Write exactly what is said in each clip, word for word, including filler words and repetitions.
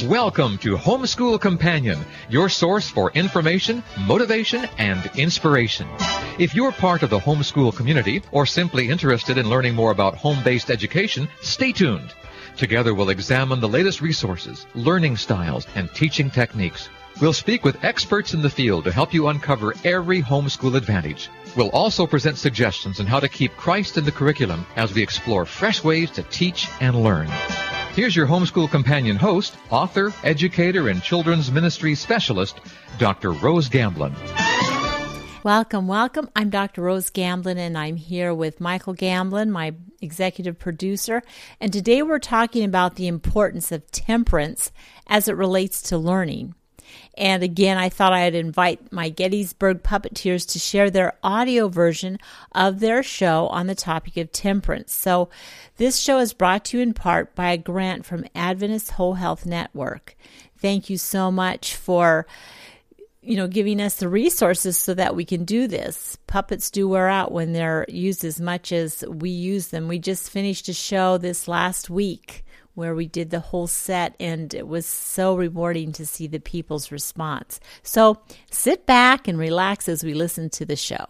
Welcome to Homeschool Companion, your source for information, motivation, and inspiration. If you're part of the homeschool community or simply interested in learning more about home-based education, stay tuned. Together we'll examine the latest resources, learning styles, and teaching techniques. We'll speak with experts in the field to help you uncover every homeschool advantage. We'll also present suggestions on how to keep Christ in the curriculum as we explore fresh ways to teach and learn. Here's your Homeschool Companion host, author, educator, and children's ministry specialist, Doctor Rose Gamblin. Welcome, welcome. I'm Doctor Rose Gamblin, and I'm here with Michael Gamblin, my executive producer. And today we're talking about the importance of temperance as it relates to learning. And again, I thought I'd invite my Gettysburg Puppeteers to share their audio version of their show on the topic of temperance. So this show is brought to you in part by a grant from Adventist Whole Health Network. Thank you so much for, you know, giving us the resources so that we can do this. Puppets do wear out when they're used as much as we use them. We just finished a show this last week where we did the whole set, and it was so rewarding to see the people's response. So sit back and relax as we listen to the show.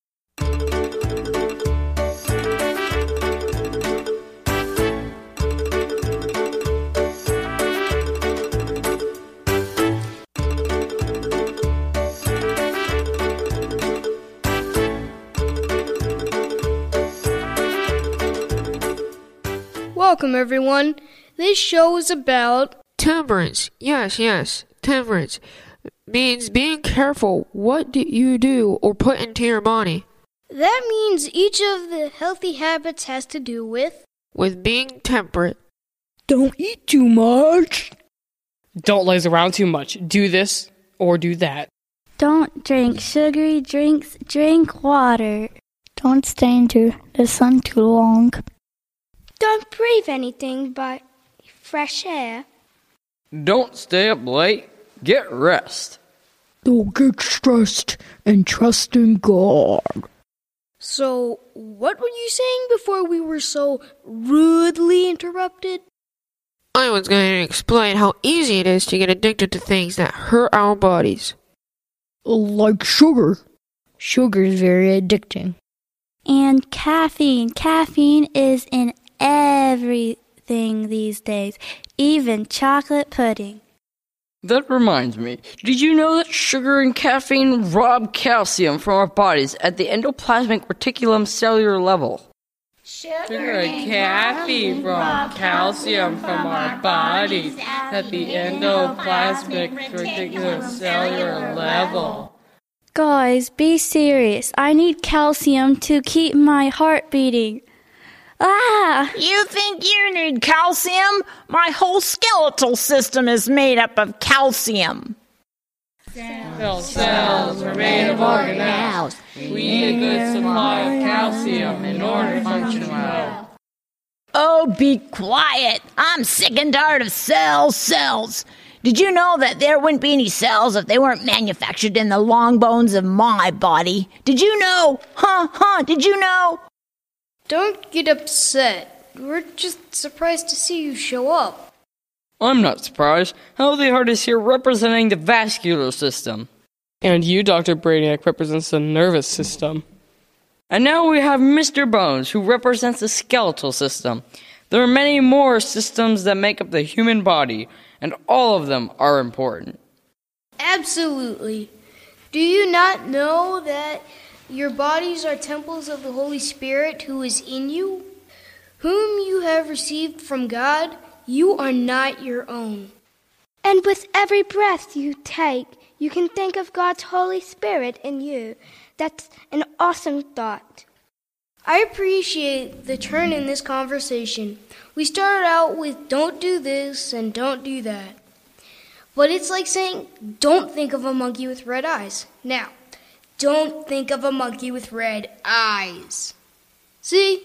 Welcome, everyone. This show is about temperance. Yes, yes, temperance means being careful what do you do or put into your body. That means each of the healthy habits has to do with with being temperate. Don't eat too much. Don't laze around too much. Do this or do that. Don't drink sugary drinks. Drink water. Don't stay into the sun too long. Don't breathe anything but fresh air. Don't stay up late. Get rest. Don't get stressed and trust in God. So, what were you saying before we were so rudely interrupted? I was going to explain how easy it is to get addicted to things that hurt our bodies. Like sugar. Sugar is very addicting. And caffeine. Caffeine is in everything these days, even chocolate pudding. That reminds me, did you know that sugar and caffeine rob calcium from our bodies at the endoplasmic reticulum cellular level? Sugar and caffeine rob calcium from our bodies at the endoplasmic reticulum cellular level. Guys, be serious. I need calcium to keep my heart beating. Ah! You think you need calcium? My whole skeletal system is made up of calcium. Cells, cells are made of organelles. We need a good supply of calcium in order to function well. Oh, be quiet. I'm sick and tired of cells, cells. Did you know that there wouldn't be any cells if they weren't manufactured in the long bones of my body? Did you know? Huh, huh, did you know? Don't get upset. We're just surprised to see you show up. I'm not surprised. Healthy Heart is here representing the vascular system. And you, Doctor Brainiac, represents the nervous system. And now we have Mister Bones, who represents the skeletal system. There are many more systems that make up the human body, and all of them are important. Absolutely. Do you not know that your bodies are temples of the Holy Spirit who is in you, whom you have received from God? You are not your own. And with every breath you take, you can think of God's Holy Spirit in you. That's an awesome thought. I appreciate the turn in this conversation. We started out with don't do this and don't do that. But it's like saying, don't think of a monkey with red eyes. Now, don't think of a monkey with red eyes. See?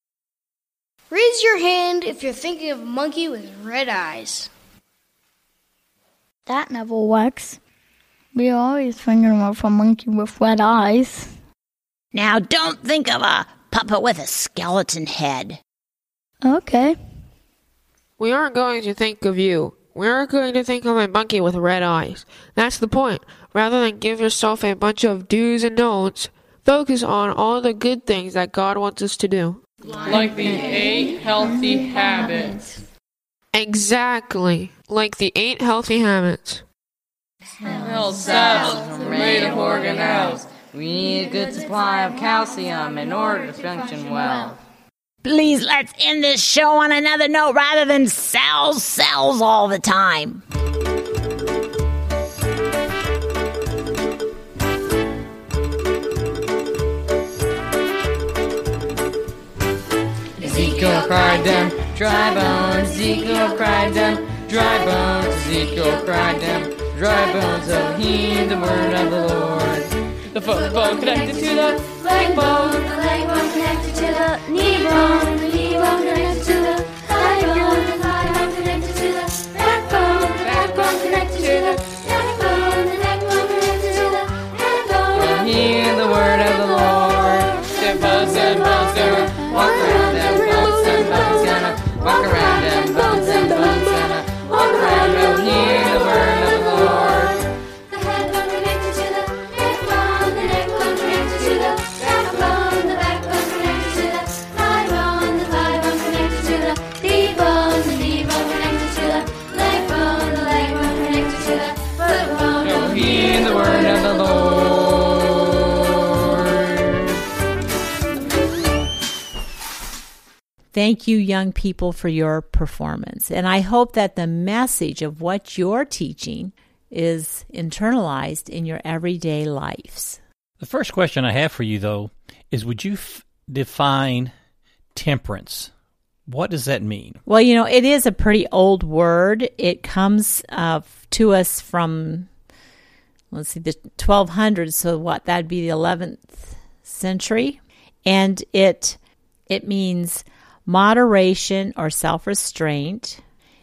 Raise your hand if you're thinking of a monkey with red eyes. That never works. We're always thinking of a monkey with red eyes. Now don't think of a puppet with a skeleton head. Okay. We aren't going to think of you. We're going to think of a monkey with red eyes. That's the point. Rather than give yourself a bunch of do's and don'ts, focus on all the good things that God wants us to do. Like the eight healthy habits. Exactly. Like the eight healthy habits. Cell cells are made of organelles. We need a good supply of calcium in order to function well. Please, let's end this show on another note rather than cells, cells all the time. Ezekiel cried them, dry bones. Ezekiel cried them, dry bones. Ezekiel cried them, dry bones. Oh, heed the word of the Lord. The foot bone connected to the Leg bone, the leg bone connected to the knee bone, the knee bone connected to the thigh bone, the thigh bone connected to the backbone, the backbone connected to the neck bone, the neck bone connected to the head bone. Hear the word of the Lord. Them bones and bones gonna Walk around them bones and bones gonna walk around them bones and bones gonna walk around. Oh, hear the word of the Lord. The head bone connected to the neck bone, the neck bone connected to the backbone, the backbone connected to the thigh bone, the thigh bone connected to the knee bone, the knee bone connected to the leg bone, the leg bone connected to the foot bone. Oh, hear the word of the Lord. Thank you, young people, for your performance. And I hope that the message of what you're teaching is internalized in your everyday lives. The first question I have for you, though, is would you f- define temperance? What does that mean? Well, you know, it is a pretty old word. It comes uh, to us from, let's see, the twelve hundreds, so what, that'd be the eleventh century. And it it means moderation or self-restraint,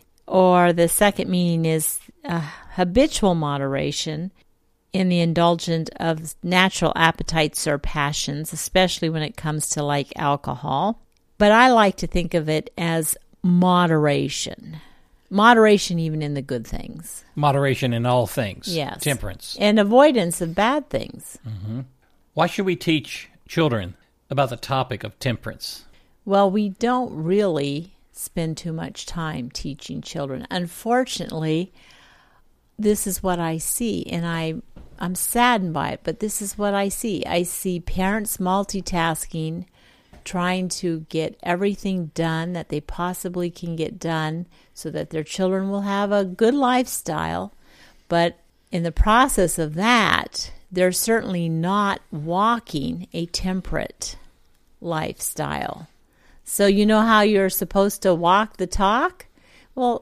or the second meaning is uh, habitual moderation in the indulgence of natural appetites or passions, especially when it comes to like alcohol. But I like to think of it as moderation. Moderation even in the good things. Moderation in all things. Yes. Temperance. And avoidance of bad things. Mm-hmm. Why should we teach children about the topic of temperance? Well, we don't really spend too much time teaching children. Unfortunately, this is what I see, and I, I'm saddened by it, but this is what I see. I see parents multitasking, trying to get everything done that they possibly can get done so that their children will have a good lifestyle. But in the process of that, they're certainly not walking a temperate lifestyle. So you know how you're supposed to walk the talk? Well,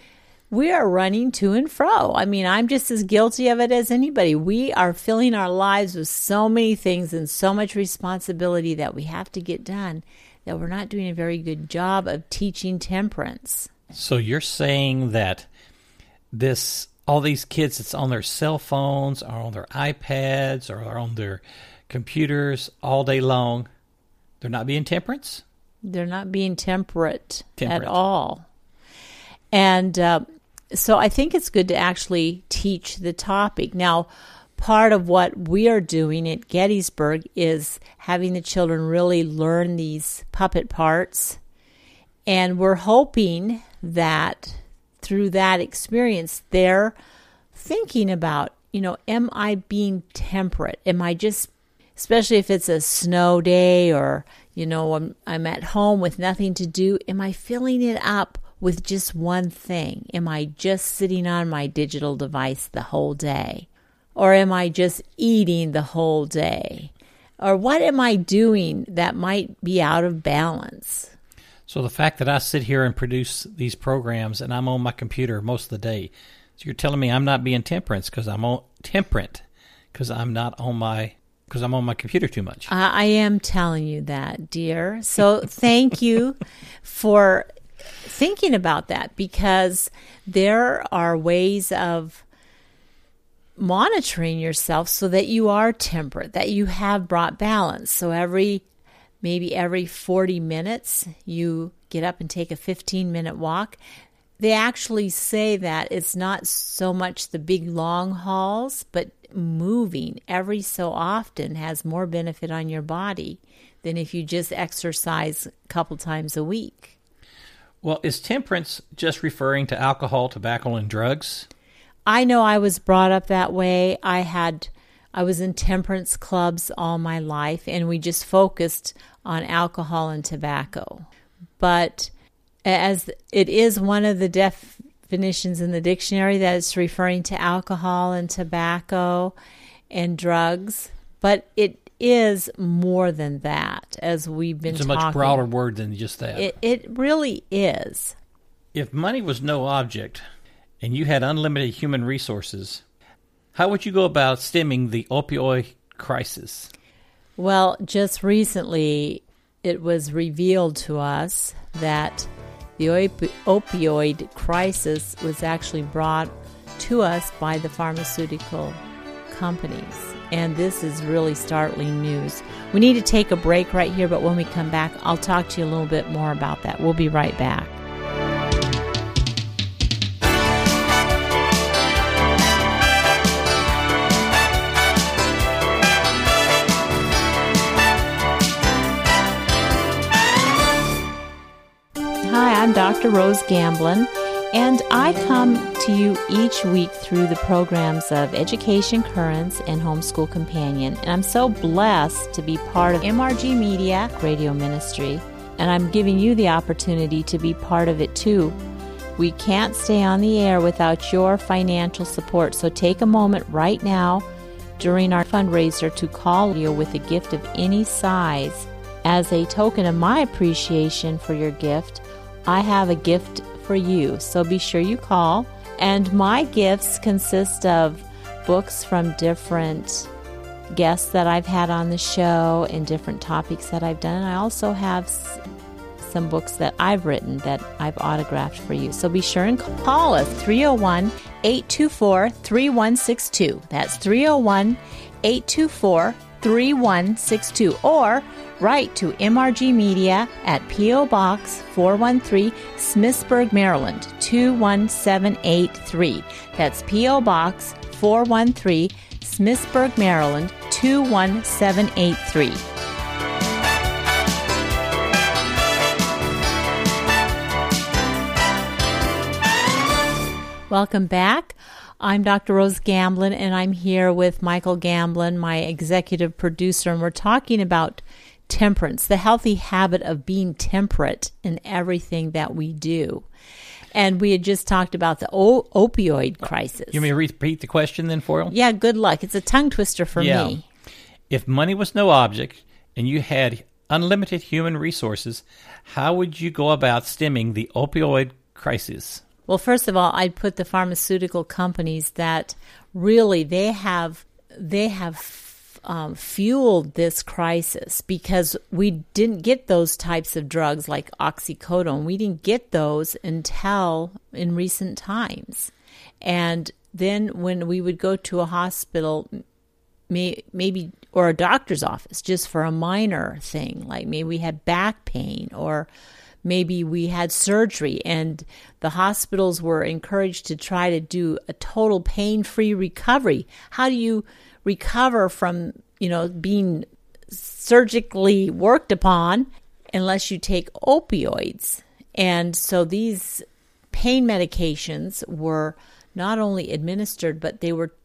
we are running to and fro. I mean, I'm just as guilty of it as anybody. We are filling our lives with so many things and so much responsibility that we have to get done that we're not doing a very good job of teaching temperance. So you're saying that this, all these kids that's on their cell phones or on their iPads or on their computers all day long, they're not being temperance? They're not being temperate, temperate. at all. And uh, so I think it's good to actually teach the topic. Now, part of what we are doing at Gettysburg is having the children really learn these puppet parts. And we're hoping that through that experience, they're thinking about, you know, am I being temperate? Am I just, especially if it's a snow day or, you know, I'm, I'm at home with nothing to do, am I filling it up with just one thing? Am I just sitting on my digital device the whole day? Or am I just eating the whole day? Or what am I doing that might be out of balance? So the fact that I sit here and produce these programs and I'm on my computer most of the day, so you're telling me I'm not being temperance because I'm on temperate because I'm not on my because I'm on my computer too much. Uh, I am telling you that, dear. So thank you for thinking about that, because there are ways of monitoring yourself so that you are temperate, that you have brought balance. So every maybe every forty minutes, you get up and take a fifteen minute walk. they actually say that it's not so much the big long hauls, but moving every so often has more benefit on your body than if you just exercise a couple times a week. Well, is temperance just referring to alcohol, tobacco, and drugs? I know I was brought up that way. I had, I was in temperance clubs all my life, and we just focused on alcohol and tobacco. But as it is one of the definitions in the dictionary that it's referring to alcohol and tobacco and drugs, but it is more than that, as we've been talking. It's a much broader word than just that. It, it really is. If money was no object and you had unlimited human resources, how would you go about stemming the opioid crisis? Well, just recently it was revealed to us that the op- opioid crisis was actually brought to us by the pharmaceutical companies. And this is really startling news. We need to take a break right here, but when we come back, I'll talk to you a little bit more about that. We'll be right back. Hi, I'm Doctor Rose Gamblin, and I come to you each week through the programs of Education Currents and Homeschool Companion, and I'm so blessed to be part of M R G Media Radio Ministry, and I'm giving you the opportunity to be part of it too. We can't stay on the air without your financial support, so take a moment right now during our fundraiser to call you with a gift of any size. As a token of my appreciation for your gift, I have a gift for you, so be sure you call. And my gifts consist of books from different guests that I've had on the show and different topics that I've done. And I also have some books that I've written that I've autographed for you. So be sure and call us, three oh one, eight two four, three one six two. That's three oh one, eight two four, three one six two. Or write to M R G Media at P O. Box four one three, Smithsburg, Maryland, two one seven eight three. That's P O. Box four one three, Smithsburg, Maryland, two one seven eight three. Welcome back. I'm Doctor Rose Gamblin, and I'm here with Michael Gamblin, my executive producer, and we're talking about temperance, the healthy habit of being temperate in everything that we do. And we had just talked about the o- opioid crisis. You want me to repeat the question then, Foyle? Yeah, good luck. It's a tongue twister for yeah. me. If money was no object and you had unlimited human resources, how would you go about stemming the opioid crisis? Well, first of all, I'd put the pharmaceutical companies that really they have they have Um, fueled this crisis, because we didn't get those types of drugs like oxycodone. We didn't get those until in recent times. And then when we would go to a hospital, may, maybe, or a doctor's office just for a minor thing, like maybe we had back pain, or maybe we had surgery, and the hospitals were encouraged to try to do a total pain-free recovery. How do you recover from, you know, being surgically worked upon unless you take opioids? And so these pain medications were not only administered, but they were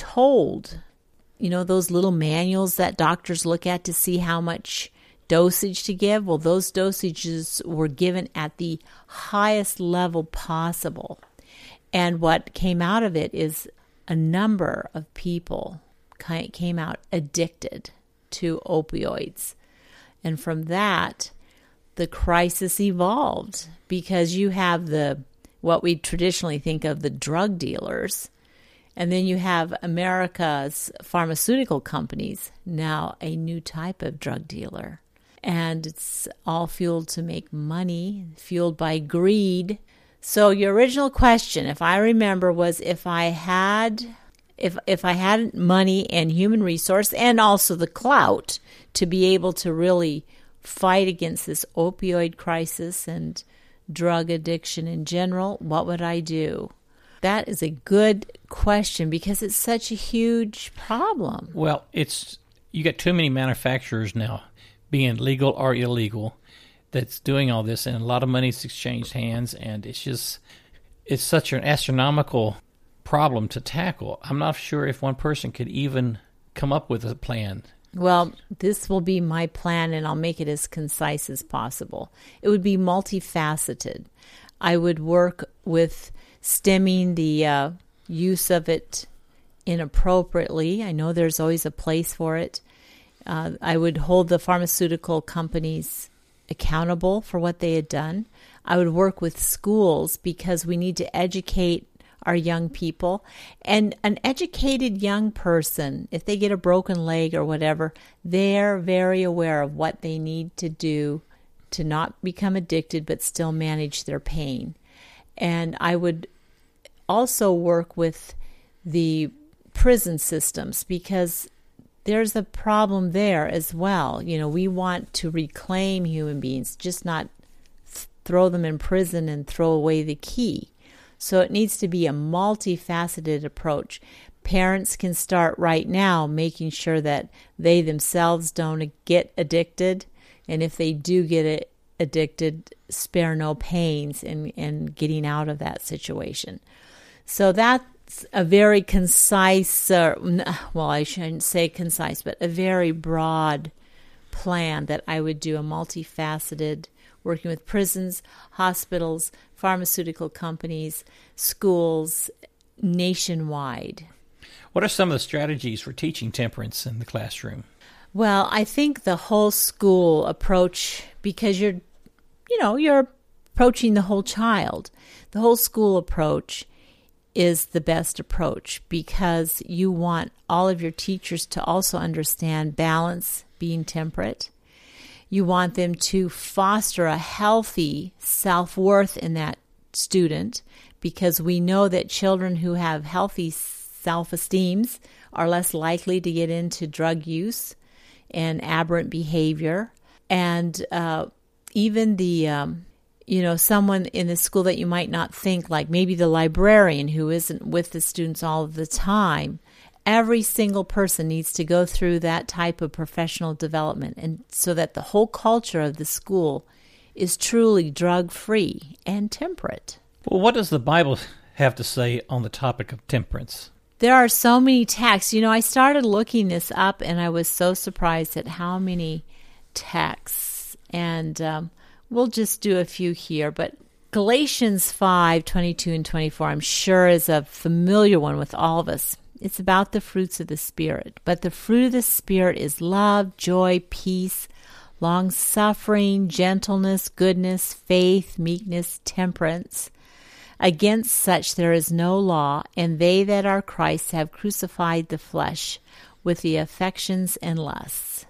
told, you know, those little manuals that doctors look at to see how much dosage to give. Well, those dosages were given at the highest level possible. And what came out of it is a number of people came out addicted to opioids. And from that, the crisis evolved, because you have the what we traditionally think of the drug dealers, and then you have America's pharmaceutical companies, now a new type of drug dealer. And it's all fueled to make money, fueled by greed. So your original question, if I remember, was if I had If if I had money and human resource and also the clout to be able to really fight against this opioid crisis and drug addiction in general, what would I do? That is a good question because it's such a huge problem. Well, it's you got too many manufacturers now, being legal or illegal, that's doing all this, and a lot of money's exchanged hands, and it's just it's such an astronomical problem to tackle. I'm not sure if one person could even come up with a plan. Well, this will be my plan, and I'll make it as concise as possible. It would be multifaceted. I would work with stemming the uh, use of it inappropriately. I know there's always a place for it. Uh, I would hold the pharmaceutical companies accountable for what they had done. I would work with schools because we need to educate our young people. And an educated young person, if they get a broken leg or whatever, they're very aware of what they need to do to not become addicted but still manage their pain. And I would also work with the prison systems because there's a problem there as well. You know, we want to reclaim human beings, just not th- throw them in prison and throw away the key. So it needs to be a multifaceted approach. Parents can start right now making sure that they themselves don't get addicted. And if they do get it addicted, spare no pains in, in getting out of that situation. So that's a very concise, uh, well, I shouldn't say concise, but a very broad plan that I would do, a multifaceted, working with prisons, hospitals, pharmaceutical companies, schools, nationwide. What are some of the strategies for teaching temperance in the classroom? Well, I think the whole school approach, because you're, you know, you're approaching the whole child. The whole school approach is the best approach because you want all of your teachers to also understand balance, being temperate. You want them to foster a healthy self-worth in that student because we know that children who have healthy self-esteems are less likely to get into drug use and aberrant behavior. And uh, even the, um, you know, someone in the school that you might not think, like maybe the librarian who isn't with the students all of the time, every single person needs to go through that type of professional development, and so that the whole culture of the school is truly drug-free and temperate. Well, what does the Bible have to say on the topic of temperance? There are so many texts. You know, I started looking this up, and I was so surprised at how many texts. And um, we'll just do a few here. But Galatians five, twenty-two and twenty-four, I'm sure is a familiar one with all of us. It's about the fruits of the Spirit. But the fruit of the Spirit is love, joy, peace, long-suffering, gentleness, goodness, faith, meekness, temperance. Against such there is no law, and they that are Christ have crucified the flesh with the affections and lusts.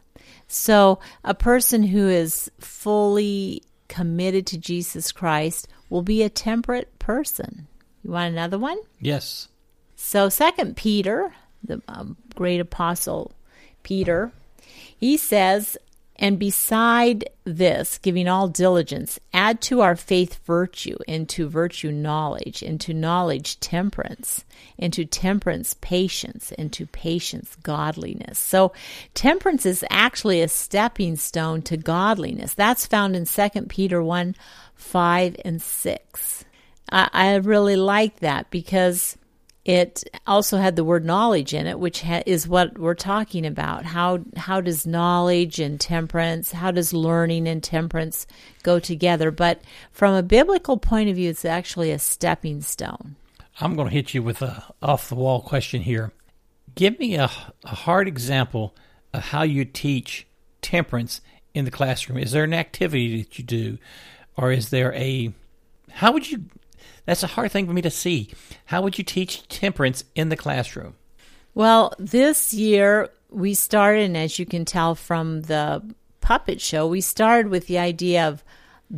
So a person who is fully committed to Jesus Christ will be a temperate person. You want another one? Yes. So Second Peter, the um, great apostle Peter, he says, and beside this, giving all diligence, add to our faith virtue, and to virtue knowledge, and to knowledge temperance, and to temperance patience, and to patience godliness. So temperance is actually a stepping stone to godliness. That's found in Second Peter one, five, and six. I, I really like that because it also had the word knowledge in it, which ha- is what we're talking about. How how does knowledge and temperance, how does learning and temperance go together? But from a biblical point of view, it's actually a stepping stone. I'm going to hit you with a off-the-wall question here. Give me a, a hard example of how you teach temperance in the classroom. Is there an activity that you do? Or is there a... How would you... That's a hard thing for me to see. How would you teach temperance in the classroom? Well, this year we started, and as you can tell from the puppet show, we started with the idea of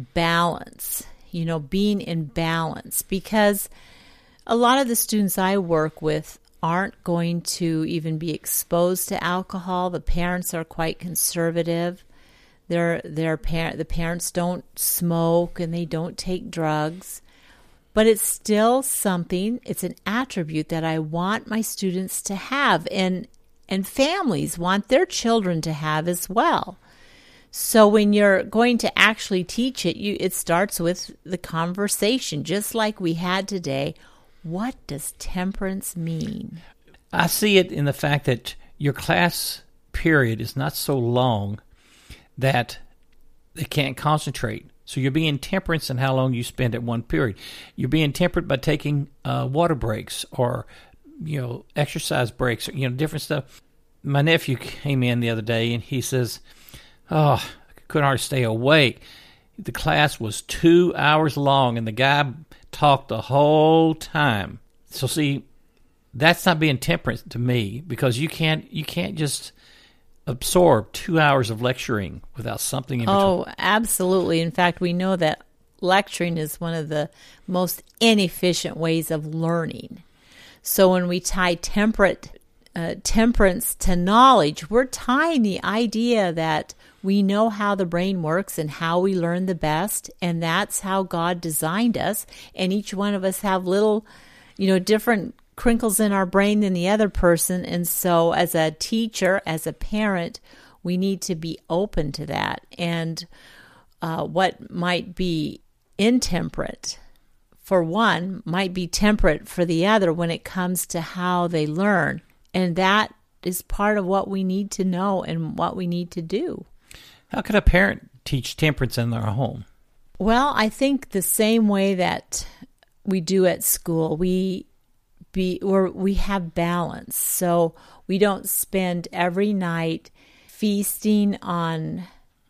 balance, you know, being in balance, because a lot of the students I work with aren't going to even be exposed to alcohol. The parents are quite conservative. Their their parent the parents don't smoke and they don't take drugs, but it's still something. It's an attribute that I want my students to have, and and families want their children to have as well. So when you're going to actually teach it, you it starts with the conversation, just like we had today. What does temperance mean? I see it in the fact that your class period is not so long that they can't concentrate. So you're being temperance in how long you spend at one period. You're being temperate by taking uh, water breaks or, you know, exercise breaks, or, you know, different stuff. My nephew came in the other day and he says, oh, I couldn't hardly stay awake. The class was two hours long and the guy talked the whole time. So see, that's not being temperate to me, because you can't you can't just absorb two hours of lecturing without something in between. Oh, absolutely. In fact, we know that lecturing is one of the most inefficient ways of learning. So when we tie temperate uh, temperance to knowledge, we're tying the idea that we know how the brain works and how we learn the best, and that's how God designed us. And each one of us have little, you know, different crinkles in our brain than the other person. And so as a teacher, as a parent, we need to be open to that. And uh, what might be intemperate for one might be temperate for the other when it comes to how they learn. And that is part of what we need to know and what we need to do. How could a parent teach temperance in their home? Well, I think the same way that we do at school. We be or we have balance. So we don't spend every night feasting on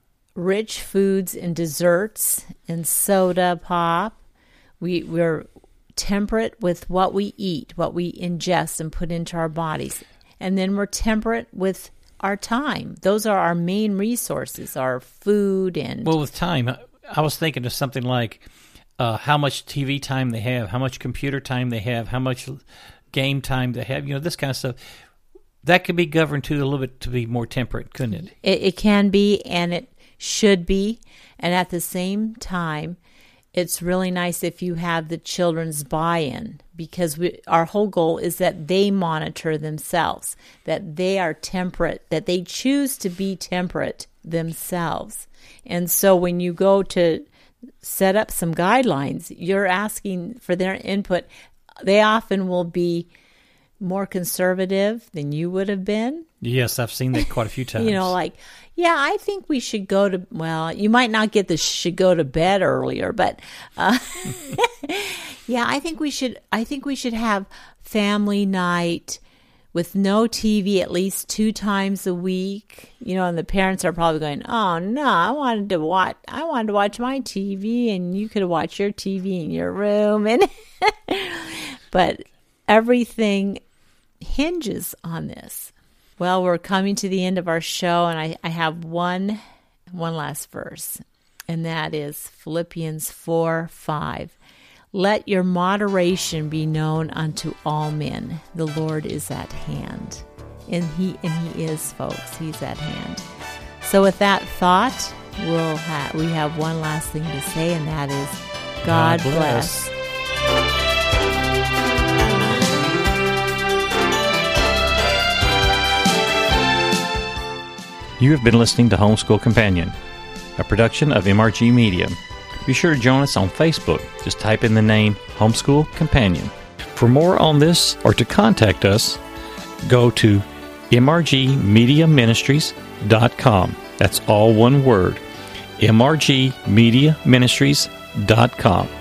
rich foods and desserts and soda pop. We we're temperate with what we eat, what we ingest and put into our bodies. And then we're temperate with our time. Those are our main resources, our food and... Well, with time, I was thinking of something like uh, how much T V time they have, how much computer time they have, how much game time they have, you know, this kind of stuff. That could be governed to a little bit to be more temperate, couldn't it? It, it can be, and it should be. And at the same time, it's really nice if you have the children's buy-in, because we, our whole goal is that they monitor themselves, that they are temperate, that they choose to be temperate themselves. And so when you go to set up some guidelines, you're asking for their input. They often will be more conservative than you would have been. Yes, I've seen that quite a few times. You know, like, yeah, I think we should go to, well, you might not get the should go to bed earlier, but uh, yeah, I think we should, I think we should have family night with no T V at least two times a week. You know, and the parents are probably going, oh no, I wanted to watch, I wanted to watch my T V, and you could watch your T V in your room. And but everything hinges on this. Well, we're coming to the end of our show, and I, I have one one last verse, and that is Philippians four five. Let your moderation be known unto all men. The Lord is at hand. And he and he is, folks. He's at hand. So with that thought, we'll ha- we have one last thing to say, and that is God, God bless. bless. You have been listening to Homeschool Companion, a production of M R G Media. Be sure to join us on Facebook. Just type in the name Homeschool Companion. For more on this or to contact us, go to m r g media ministries dot com. That's all one word, m r g media ministries dot com.